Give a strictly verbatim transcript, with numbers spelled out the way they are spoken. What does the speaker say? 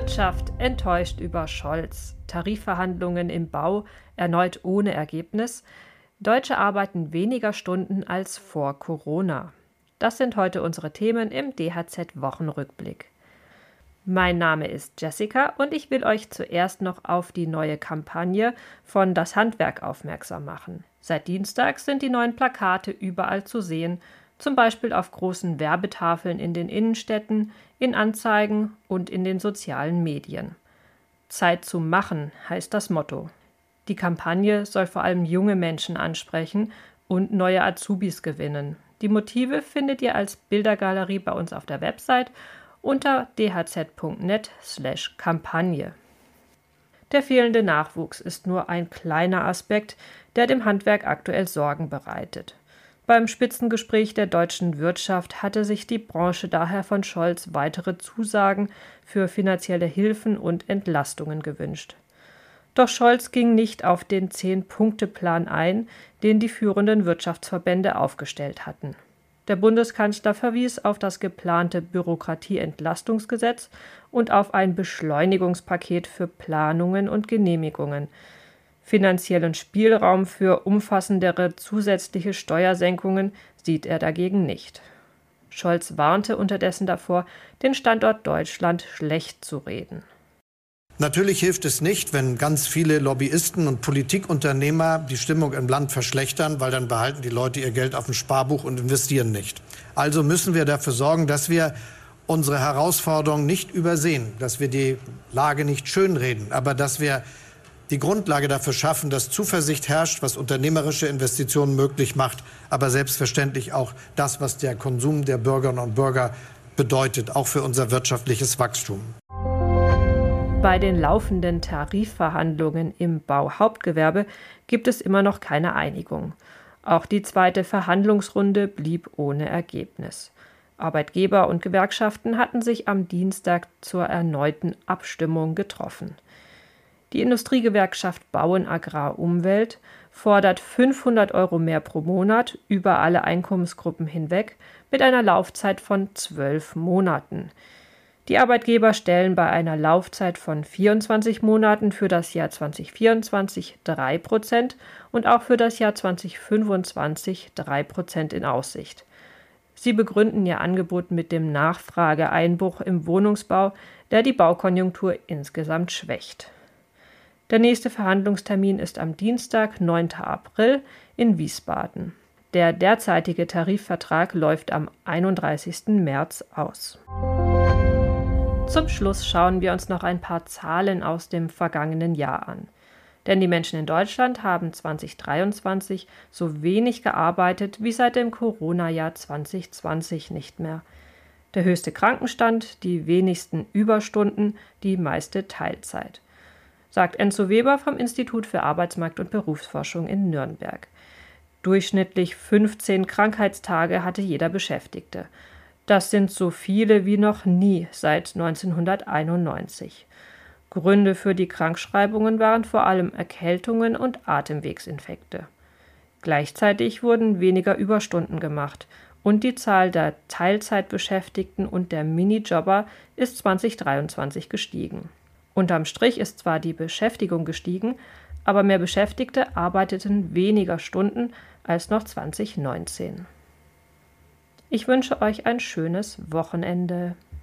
Wirtschaft enttäuscht über Scholz. Tarifverhandlungen im Bau erneut ohne Ergebnis. Deutsche arbeiten weniger Stunden als vor Corona. Das sind heute unsere Themen im D H Z-Wochenrückblick. Mein Name ist Jessica und ich will euch zuerst noch auf die neue Kampagne von Das Handwerk aufmerksam machen. Seit Dienstag sind die neuen Plakate überall zu sehen, zum Beispiel auf großen Werbetafeln in den Innenstädten, in Anzeigen und in den sozialen Medien. Zeit zu machen heißt das Motto. Die Kampagne soll vor allem junge Menschen ansprechen und neue Azubis gewinnen. Die Motive findet ihr als Bildergalerie bei uns auf der Website unter d h z punkt net slash Kampagne. Der fehlende Nachwuchs ist nur ein kleiner Aspekt, der dem Handwerk aktuell Sorgen bereitet. Beim Spitzengespräch der deutschen Wirtschaft hatte sich die Branche daher von Scholz weitere Zusagen für finanzielle Hilfen und Entlastungen gewünscht. Doch Scholz ging nicht auf den Zehn-Punkte-Plan ein, den die führenden Wirtschaftsverbände aufgestellt hatten. Der Bundeskanzler verwies auf das geplante Bürokratieentlastungsgesetz und auf ein Beschleunigungspaket für Planungen und Genehmigungen. Finanziellen Spielraum für umfassendere zusätzliche Steuersenkungen sieht er dagegen nicht. Scholz warnte unterdessen davor, den Standort Deutschland schlecht zu reden. Natürlich hilft es nicht, wenn ganz viele Lobbyisten und Politikunternehmer die Stimmung im Land verschlechtern, weil dann behalten die Leute ihr Geld auf dem Sparbuch und investieren nicht. Also müssen wir dafür sorgen, dass wir unsere Herausforderungen nicht übersehen, dass wir die Lage nicht schönreden, aber dass wir die Grundlage dafür schaffen, dass Zuversicht herrscht, was unternehmerische Investitionen möglich macht, aber selbstverständlich auch das, was der Konsum der Bürgerinnen und Bürger bedeutet, auch für unser wirtschaftliches Wachstum. Bei den laufenden Tarifverhandlungen im Bauhauptgewerbe gibt es immer noch keine Einigung. Auch die zweite Verhandlungsrunde blieb ohne Ergebnis. Arbeitgeber und Gewerkschaften hatten sich am Dienstag zur erneuten Abstimmung getroffen. Die Industriegewerkschaft Bauen Agrar Umwelt fordert fünfhundert Euro mehr pro Monat über alle Einkommensgruppen hinweg mit einer Laufzeit von zwölf Monaten. Die Arbeitgeber stellen bei einer Laufzeit von vierundzwanzig Monaten für das Jahr zweitausendvierundzwanzig drei Prozent und auch für das Jahr zweitausendfünfundzwanzig drei Prozent in Aussicht. Sie begründen ihr Angebot mit dem Nachfrageeinbruch im Wohnungsbau, der die Baukonjunktur insgesamt schwächt. Der nächste Verhandlungstermin ist am Dienstag, neunten April, in Wiesbaden. Der derzeitige Tarifvertrag läuft am einunddreißigsten März aus. Zum Schluss schauen wir uns noch ein paar Zahlen aus dem vergangenen Jahr an. Denn die Menschen in Deutschland haben zweitausenddreiundzwanzig so wenig gearbeitet wie seit dem Corona-Jahr zwanzig zwanzig nicht mehr. Der höchste Krankenstand, die wenigsten Überstunden, die meiste Teilzeit, sagt Enzo Weber vom Institut für Arbeitsmarkt- und Berufsforschung in Nürnberg. Durchschnittlich fünfzehn Krankheitstage hatte jeder Beschäftigte. Das sind so viele wie noch nie seit neunzehnhunderteinundneunzig. Gründe für die Krankschreibungen waren vor allem Erkältungen und Atemwegsinfekte. Gleichzeitig wurden weniger Überstunden gemacht und die Zahl der Teilzeitbeschäftigten und der Minijobber ist zweitausenddreiundzwanzig gestiegen. Unterm Strich ist zwar die Beschäftigung gestiegen, aber mehr Beschäftigte arbeiteten weniger Stunden als noch zweitausendneunzehn. Ich wünsche euch ein schönes Wochenende.